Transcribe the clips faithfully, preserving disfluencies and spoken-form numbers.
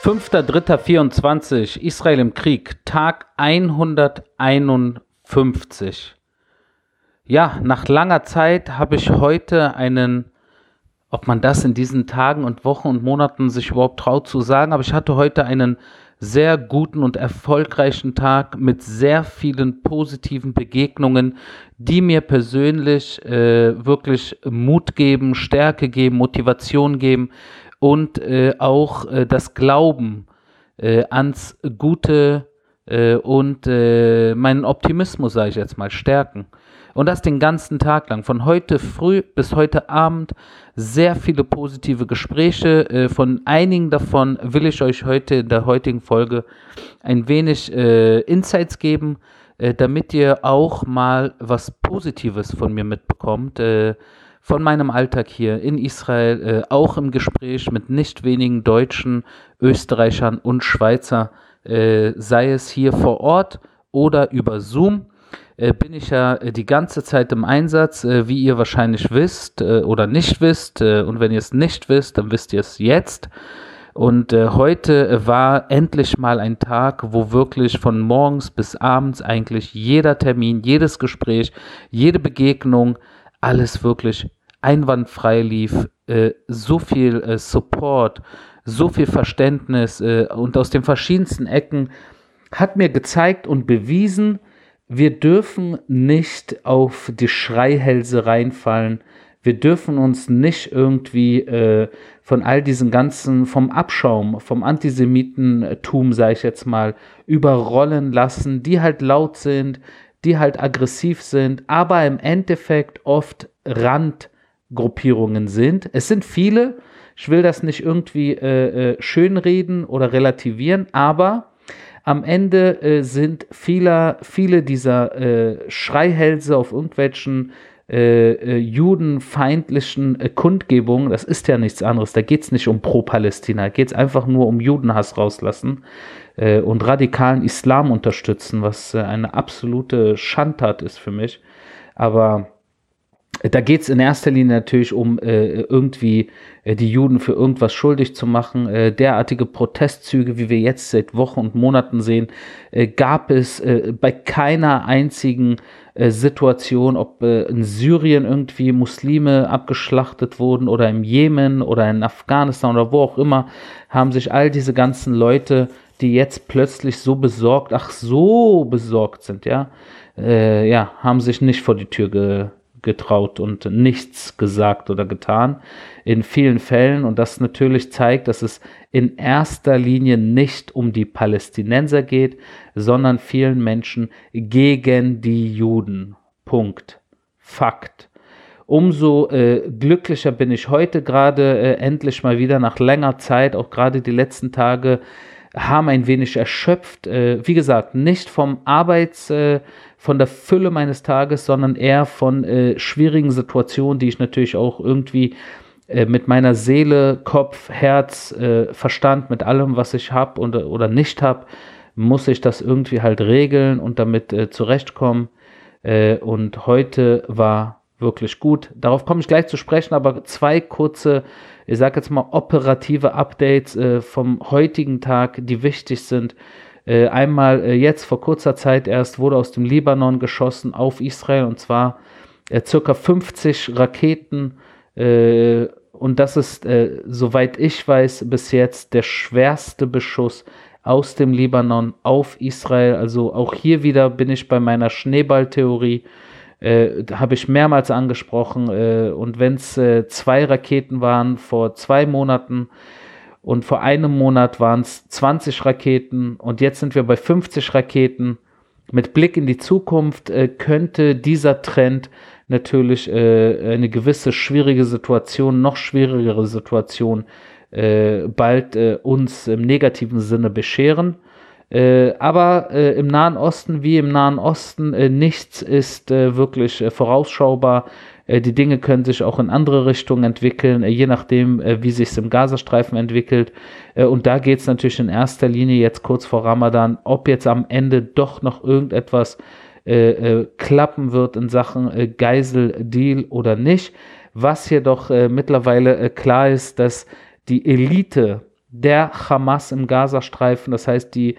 fünfter dritter vierundzwanzig, Israel im Krieg, Tag hunderteinundfünfzig. Ja, nach langer Zeit habe ich heute einen, ob man das in diesen Tagen und Wochen und Monaten sich überhaupt traut zu sagen, aber ich hatte heute einen sehr guten und erfolgreichen Tag mit sehr vielen positiven Begegnungen, die mir persönlich äh, wirklich Mut geben, Stärke geben, Motivation geben und äh, auch äh, das Glauben äh, ans Gute äh, und äh, meinen Optimismus, sage ich jetzt mal, stärken. Und das den ganzen Tag lang, von heute früh bis heute Abend, sehr viele positive Gespräche. Äh, von einigen davon will ich euch heute in der heutigen Folge ein wenig äh, Insights geben, äh, damit ihr auch mal was Positives von mir mitbekommt, äh, von meinem Alltag hier in Israel, äh, auch im Gespräch mit nicht wenigen Deutschen, Österreichern und Schweizer, äh, sei es hier vor Ort oder über Zoom. Äh, bin ich ja äh, die ganze Zeit im Einsatz, äh, wie ihr wahrscheinlich wisst äh, oder nicht wisst. Äh, und wenn ihr es nicht wisst, dann wisst ihr es jetzt. Und äh, heute äh, war endlich mal ein Tag, wo wirklich von morgens bis abends eigentlich jeder Termin, jedes Gespräch, jede Begegnung, alles wirklich einwandfrei lief. Äh, so viel äh, Support, so viel Verständnis äh, und aus den verschiedensten Ecken hat mir gezeigt und bewiesen, wir dürfen nicht auf die Schreihälse reinfallen. Wir dürfen uns nicht irgendwie äh, von all diesen ganzen, vom Abschaum, vom Antisemitentum, sage ich jetzt mal, überrollen lassen, die halt laut sind, die halt aggressiv sind, aber im Endeffekt oft Randgruppierungen sind. Es sind viele, ich will das nicht irgendwie äh, äh, schönreden oder relativieren, aber am Ende äh, sind viele, viele dieser äh, Schreihälse auf irgendwelchen äh, äh, judenfeindlichen äh, Kundgebungen, das ist ja nichts anderes, da geht es nicht um Pro-Palästina, da geht es einfach nur um Judenhass rauslassen äh, und radikalen Islam unterstützen, was äh, eine absolute Schandtat ist für mich. Aber da geht es in erster Linie natürlich um äh, irgendwie äh, die Juden für irgendwas schuldig zu machen. Äh, derartige Protestzüge, wie wir jetzt seit Wochen und Monaten sehen, äh, gab es äh, bei keiner einzigen äh, Situation, ob äh, in Syrien irgendwie Muslime abgeschlachtet wurden oder im Jemen oder in Afghanistan oder wo auch immer, haben sich all diese ganzen Leute, die jetzt plötzlich so besorgt, ach so besorgt sind, ja, äh, ja, haben sich nicht vor die Tür ge getraut und nichts gesagt oder getan, in vielen Fällen, und das natürlich zeigt, dass es in erster Linie nicht um die Palästinenser geht, sondern vielen Menschen gegen die Juden. Punkt. Fakt. Umso äh, glücklicher bin ich heute gerade äh, endlich mal wieder nach langer Zeit, auch gerade die letzten Tage haben ein wenig erschöpft, äh, wie gesagt, nicht vom Arbeits, äh, von der Fülle meines Tages, sondern eher von äh, schwierigen Situationen, die ich natürlich auch irgendwie äh, mit meiner Seele, Kopf, Herz, äh, Verstand, mit allem, was ich habe oder, oder nicht habe, muss ich das irgendwie halt regeln und damit äh, zurechtkommen. Äh, und heute war wirklich gut. Darauf komme ich gleich zu sprechen, aber zwei kurze, ich sage jetzt mal operative Updates äh, vom heutigen Tag, die wichtig sind. Äh, einmal äh, jetzt vor kurzer Zeit erst wurde aus dem Libanon geschossen auf Israel, und zwar äh, circa fünfzig Raketen, äh, und das ist, äh, soweit ich weiß, bis jetzt der schwerste Beschuss aus dem Libanon auf Israel. Also auch hier wieder bin ich bei meiner Schneeballtheorie. Äh, habe ich mehrmals angesprochen, äh, und wenn es äh, zwei Raketen waren vor zwei Monaten und vor einem Monat waren es zwanzig Raketen und jetzt sind wir bei fünfzig Raketen. Mit Blick in die Zukunft äh, könnte dieser Trend natürlich äh, eine gewisse schwierige Situation, noch schwierigere Situation äh, bald äh, uns im negativen Sinne bescheren. Äh, aber äh, im Nahen Osten wie im Nahen Osten, äh, nichts ist äh, wirklich äh, vorausschaubar. Äh, die Dinge können sich auch in andere Richtungen entwickeln, äh, je nachdem, äh, wie sich es im Gazastreifen entwickelt. Äh, und da geht es natürlich in erster Linie jetzt kurz vor Ramadan, ob jetzt am Ende doch noch irgendetwas äh, äh, klappen wird in Sachen äh, Geiseldeal oder nicht. Was jedoch äh, mittlerweile äh, klar ist, dass die Elite der Hamas im Gazastreifen, das heißt die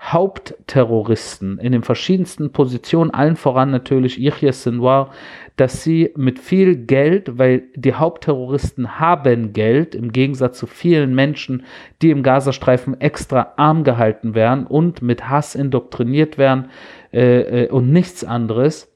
Hauptterroristen in den verschiedensten Positionen, allen voran natürlich Yahya Sinwar, dass sie mit viel Geld, weil die Hauptterroristen haben Geld, im Gegensatz zu vielen Menschen, die im Gazastreifen extra arm gehalten werden und mit Hass indoktriniert werden äh, und nichts anderes,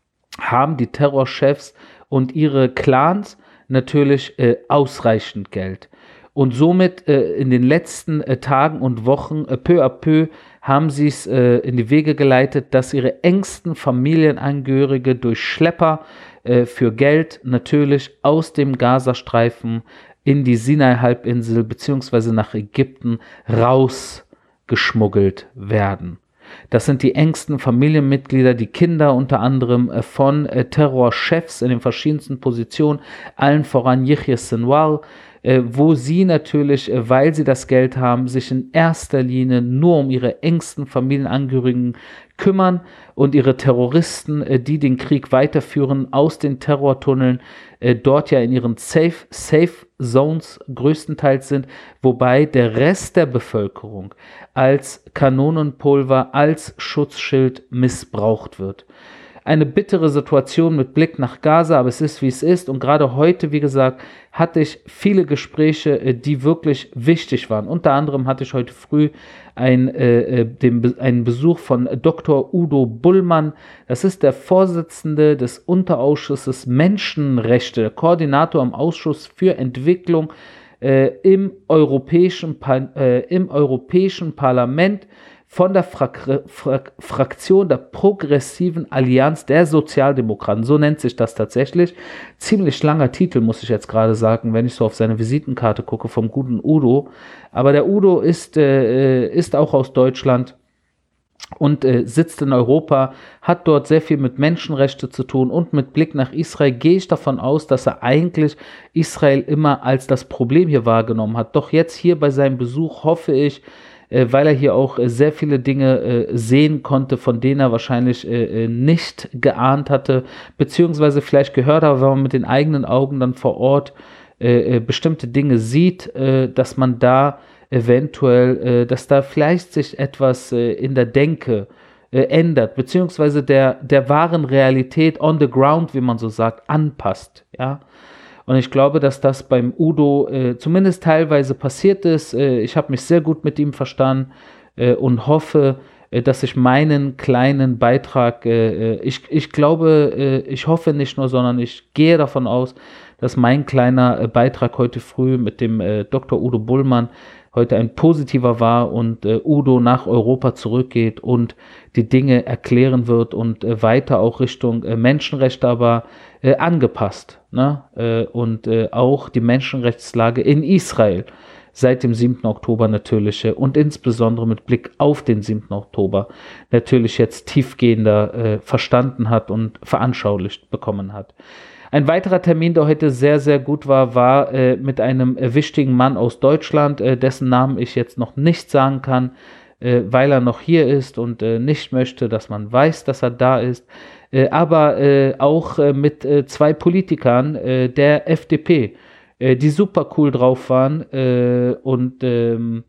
haben die Terrorchefs und ihre Clans natürlich äh, ausreichend Geld. Und somit äh, in den letzten äh, Tagen und Wochen äh, peu à peu haben sie es äh, in die Wege geleitet, dass ihre engsten Familienangehörige durch Schlepper äh, für Geld natürlich aus dem Gazastreifen in die Sinai-Halbinsel bzw. nach Ägypten rausgeschmuggelt werden. Das sind die engsten Familienmitglieder, die Kinder unter anderem äh, von äh, Terrorchefs in den verschiedensten Positionen, allen voran Yahya Sinwar, äh, wo sie natürlich, äh, weil sie das Geld haben, sich in erster Linie nur um ihre engsten Familienangehörigen kümmern und ihre Terroristen, äh, die den Krieg weiterführen, aus den Terrortunneln, äh, dort ja in ihren Safe, Safe Zones größtenteils sind, wobei der Rest der Bevölkerung als Kanonenpulver, als Schutzschild missbraucht wird. Eine bittere Situation mit Blick nach Gaza, aber es ist, wie es ist. Und gerade heute, wie gesagt, hatte ich viele Gespräche, die wirklich wichtig waren. Unter anderem hatte ich heute früh ein, äh, den, einen Besuch von Doktor Udo Bullmann. Das ist der Vorsitzende des Unterausschusses Menschenrechte, der Koordinator im Ausschuss für Entwicklung äh, im, europäischen pa- äh, im Europäischen Parlament, von der Fra- Fra- Fraktion der Progressiven Allianz der Sozialdemokraten, so nennt sich das tatsächlich. Ziemlich langer Titel, muss ich jetzt gerade sagen, wenn ich so auf seine Visitenkarte gucke, vom guten Udo. Aber der Udo ist, äh, ist auch aus Deutschland und äh, sitzt in Europa, hat dort sehr viel mit Menschenrechten zu tun und mit Blick nach Israel gehe ich davon aus, dass er eigentlich Israel immer als das Problem hier wahrgenommen hat. Doch jetzt hier bei seinem Besuch hoffe ich, weil er hier auch sehr viele Dinge sehen konnte, von denen er wahrscheinlich nicht geahnt hatte, beziehungsweise vielleicht gehört hat, wenn man mit den eigenen Augen dann vor Ort bestimmte Dinge sieht, dass man da eventuell, dass da vielleicht sich etwas in der Denke ändert, beziehungsweise der, der wahren Realität on the ground, wie man so sagt, anpasst, ja. Und ich glaube, dass das beim Udo äh, zumindest teilweise passiert ist. Äh, ich habe mich sehr gut mit ihm verstanden äh, und hoffe, äh, dass ich meinen kleinen Beitrag, äh, ich, ich glaube, äh, ich hoffe nicht nur, sondern ich gehe davon aus, dass mein kleiner äh, Beitrag heute früh mit dem äh, Doktor Udo Bullmann heute ein positiver war und äh, Udo nach Europa zurückgeht und die Dinge erklären wird und äh, weiter auch Richtung äh, Menschenrechte aber äh, angepasst, ne? äh, und äh, auch die Menschenrechtslage in Israel seit dem siebten Oktober natürlich äh, und insbesondere mit Blick auf den siebten Oktober natürlich jetzt tiefgehender äh, verstanden hat und veranschaulicht bekommen hat. Ein weiterer Termin, der heute sehr, sehr gut war, war äh, mit einem äh, wichtigen Mann aus Deutschland, äh, dessen Namen ich jetzt noch nicht sagen kann, äh, weil er noch hier ist und äh, nicht möchte, dass man weiß, dass er da ist, äh, aber äh, auch äh, mit äh, zwei Politikern äh, der F D P, äh, die super cool drauf waren äh, und ähm,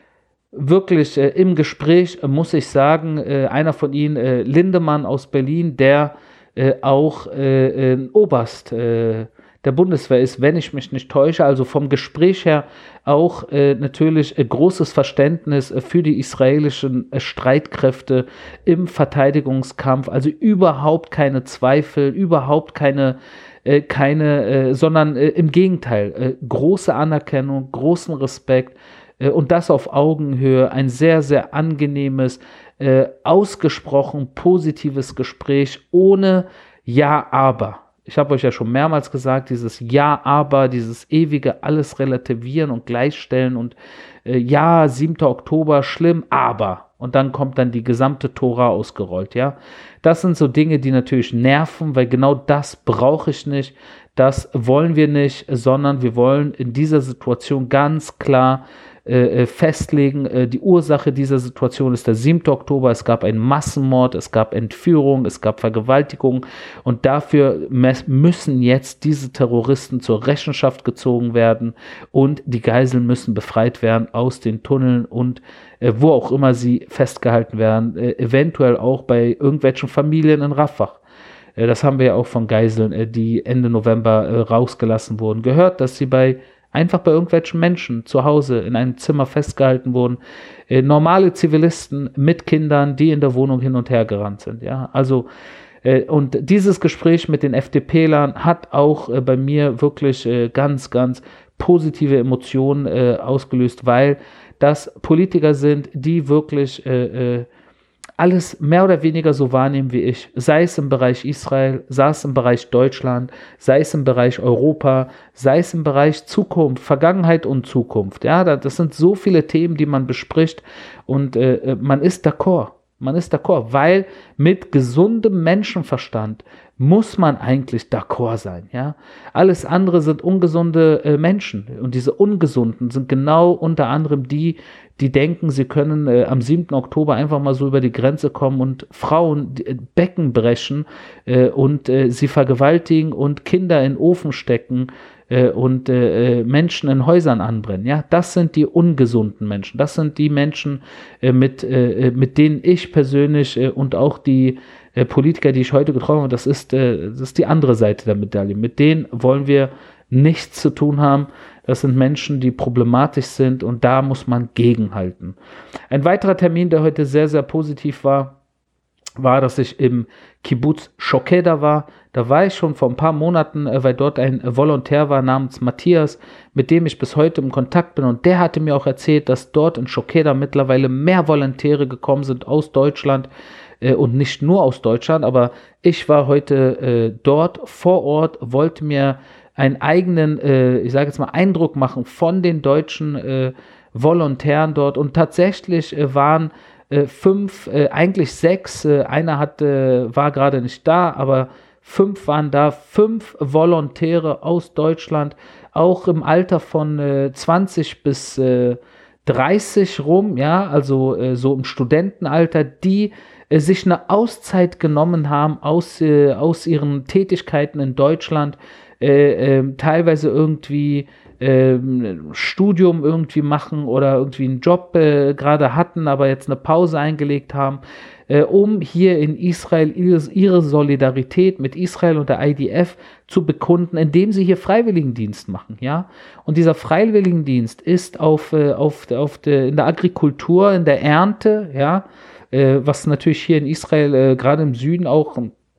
wirklich äh, im Gespräch, äh, muss ich sagen, äh, einer von ihnen, äh, Lindemann aus Berlin, der Äh, auch äh, ein Oberst äh, der Bundeswehr ist, wenn ich mich nicht täusche, also vom Gespräch her auch äh, natürlich äh, großes Verständnis äh, für die israelischen äh, Streitkräfte im Verteidigungskampf, also überhaupt keine Zweifel, überhaupt keine, äh, keine äh, sondern äh, im Gegenteil, äh, große Anerkennung, großen Respekt äh, und das auf Augenhöhe, ein sehr, sehr angenehmes, Äh, ausgesprochen positives Gespräch ohne Ja, aber. Ich habe euch ja schon mehrmals gesagt, dieses Ja, aber, dieses ewige alles relativieren und gleichstellen und äh, ja, siebter Oktober, schlimm, aber. Und dann kommt dann die gesamte Tora ausgerollt, ja. Das sind so Dinge, die natürlich nerven, weil genau das brauche ich nicht, das wollen wir nicht, sondern wir wollen in dieser Situation ganz klar äh, festlegen. Äh, die Ursache dieser Situation ist der siebte Oktober. Es gab einen Massenmord, es gab Entführung, es gab Vergewaltigung und dafür mes- müssen jetzt diese Terroristen zur Rechenschaft gezogen werden und die Geiseln müssen befreit werden aus den Tunneln und äh, wo auch immer sie festgehalten werden, äh, eventuell auch bei irgendwelchen Familien in Rafah. Äh, das haben wir ja auch von Geiseln, äh, die Ende November äh, rausgelassen wurden, gehört, dass sie bei einfach bei irgendwelchen Menschen zu Hause in einem Zimmer festgehalten wurden. Äh, normale Zivilisten mit Kindern, die in der Wohnung hin und her gerannt sind. Ja, also äh, und dieses Gespräch mit den FDPlern hat auch äh, bei mir wirklich äh, ganz, ganz positive Emotionen äh, ausgelöst, weil das Politiker sind, die wirklich äh, äh, alles mehr oder weniger so wahrnehmen wie ich, sei es im Bereich Israel, sei es im Bereich Deutschland, sei es im Bereich Europa, sei es im Bereich Zukunft, Vergangenheit und Zukunft. Ja, das sind so viele Themen, die man bespricht und äh, man ist d'accord. Man ist d'accord, weil mit gesundem Menschenverstand muss man eigentlich d'accord sein. Ja? Alles andere sind ungesunde äh, Menschen und diese Ungesunden sind genau unter anderem die, die denken, sie können äh, am siebten Oktober einfach mal so über die Grenze kommen und Frauen die, äh, Becken brechen äh, und äh, sie vergewaltigen und Kinder in den Ofen stecken äh, und äh, Menschen in Häusern anbrennen. Ja, das sind die ungesunden Menschen. Das sind die Menschen, äh, mit, äh, mit denen ich persönlich äh, und auch die äh, Politiker, die ich heute getroffen habe, das ist, äh, das ist die andere Seite der Medaille. Mit denen wollen wir nichts zu tun haben. Das sind Menschen, die problematisch sind und da muss man gegenhalten. Ein weiterer Termin, der heute sehr, sehr positiv war, war, dass ich im Kibbutz Shokeda war. Da war ich schon vor ein paar Monaten, weil dort ein Volontär war namens Matthias, mit dem ich bis heute im Kontakt bin. Und der hatte mir auch erzählt, dass dort in Shokeda mittlerweile mehr Volontäre gekommen sind aus Deutschland äh, und nicht nur aus Deutschland. Aber ich war heute äh, dort vor Ort, wollte mir einen eigenen, äh, ich sage jetzt mal, Eindruck machen von den deutschen äh, Volontären dort. Und tatsächlich äh, waren äh, fünf, äh, eigentlich sechs, äh, einer hatte, war gerade nicht da, aber fünf waren da, fünf Volontäre aus Deutschland, auch im Alter von äh, zwanzig bis äh, dreißig rum, ja, also äh, so im Studentenalter, die äh, sich eine Auszeit genommen haben aus, äh, aus ihren Tätigkeiten in Deutschland, Äh, äh, teilweise irgendwie äh, Studium irgendwie machen oder irgendwie einen Job äh, gerade hatten, aber jetzt eine Pause eingelegt haben, äh, um hier in Israel ihre, ihre Solidarität mit Israel und der I D F zu bekunden, indem sie hier Freiwilligendienst machen, ja. Und dieser Freiwilligendienst ist auf, äh, auf, auf de, in der Agrikultur, in der Ernte, ja, äh, was natürlich hier in Israel äh, gerade im Süden auch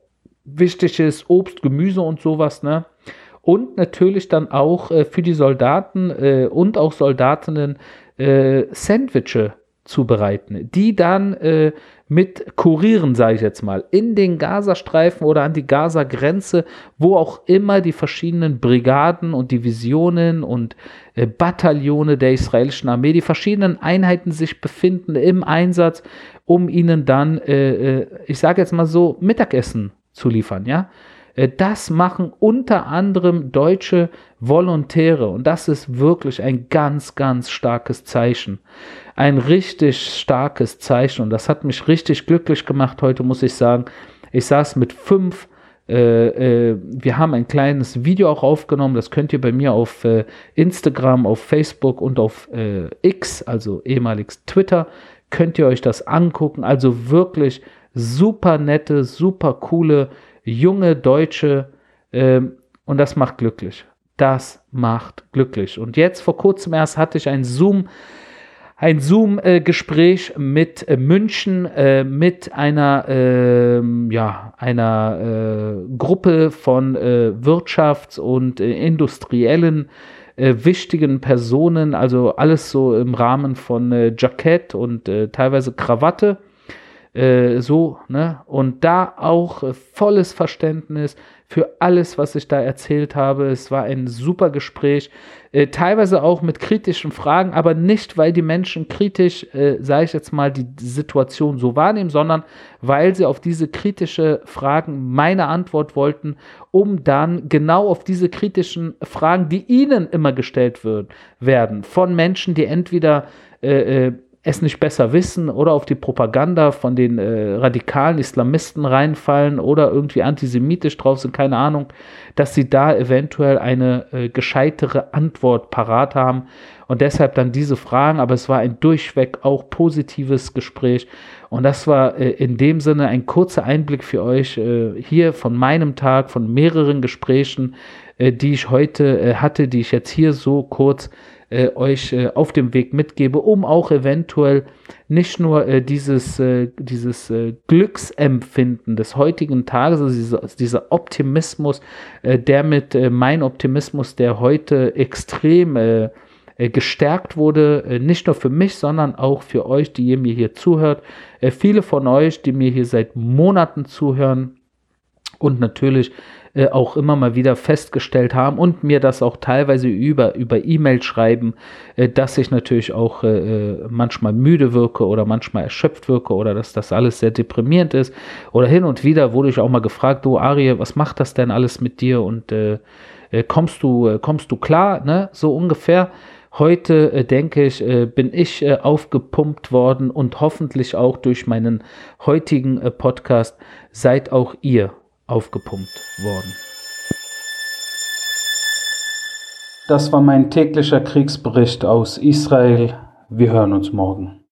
wichtig ist, Obst, Gemüse und sowas, ne? Und natürlich dann auch äh, für die Soldaten äh, und auch Soldatinnen äh, Sandwiche zubereiten, die dann äh, mit Kurieren, sage ich jetzt mal, in den Gazastreifen oder an die Gaza-Grenze, wo auch immer die verschiedenen Brigaden und Divisionen und äh, Bataillone der israelischen Armee, die verschiedenen Einheiten sich befinden im Einsatz, um ihnen dann, äh, äh, ich sage jetzt mal so, Mittagessen zu liefern, ja. Das machen unter anderem deutsche Volontäre und das ist wirklich ein ganz, ganz starkes Zeichen. Ein richtig starkes Zeichen und das hat mich richtig glücklich gemacht heute, muss ich sagen. Ich saß mit fünf, äh, äh, wir haben ein kleines Video auch aufgenommen, das könnt ihr bei mir auf äh, Instagram, auf Facebook und auf äh, X, also ehemaliges Twitter, könnt ihr euch das angucken. Also wirklich super nette, super coole junge Deutsche ähm, und das macht glücklich. Das macht glücklich. Und jetzt vor kurzem erst hatte ich ein Zoom, ein Zoom-Gespräch äh, mit äh, München, äh, mit einer, äh, ja, einer äh, Gruppe von äh, Wirtschafts- und äh, industriellen äh, wichtigen Personen, also alles so im Rahmen von äh, Jackett und äh, teilweise Krawatte. äh, so, ne? Und da auch äh, volles Verständnis für alles, was ich da erzählt habe. Es war ein super Gespräch, äh, teilweise auch mit kritischen Fragen, aber nicht, weil die Menschen kritisch, äh, sage ich jetzt mal, die Situation so wahrnehmen, sondern weil sie auf diese kritische Fragen meine Antwort wollten, um dann genau auf diese kritischen Fragen, die ihnen immer gestellt wird, werden, von Menschen, die entweder äh, äh, es nicht besser wissen oder auf die Propaganda von den äh, radikalen Islamisten reinfallen oder irgendwie antisemitisch drauf sind, keine Ahnung, dass sie da eventuell eine äh, gescheitere Antwort parat haben und deshalb dann diese Fragen, aber es war ein durchweg auch positives Gespräch und das war äh, in dem Sinne ein kurzer Einblick für euch äh, hier von meinem Tag, von mehreren Gesprächen, äh, die ich heute äh, hatte, die ich jetzt hier so kurz Äh, euch äh, auf dem Weg mitgebe, um auch eventuell nicht nur äh, dieses, äh, dieses äh, Glücksempfinden des heutigen Tages, also dieser, dieser Optimismus, äh, der mit äh, mein Optimismus, der heute extrem äh, äh, gestärkt wurde, äh, nicht nur für mich, sondern auch für euch, die ihr mir hier zuhört. Äh, viele von euch, die mir hier seit Monaten zuhören und natürlich äh, auch immer mal wieder festgestellt haben und mir das auch teilweise über, über E-Mail schreiben, äh, dass ich natürlich auch äh, manchmal müde wirke oder manchmal erschöpft wirke oder dass das alles sehr deprimierend ist. Oder hin und wieder wurde ich auch mal gefragt, du Arie, was macht das denn alles mit dir und äh, äh, kommst du, äh, kommst du klar, ne? So ungefähr. Heute, äh, denke ich, äh, bin ich äh, aufgepumpt worden und hoffentlich auch durch meinen heutigen äh, Podcast seid auch ihr aufgepumpt worden. Das war mein täglicher Kriegsbericht aus Israel. Wir hören uns morgen.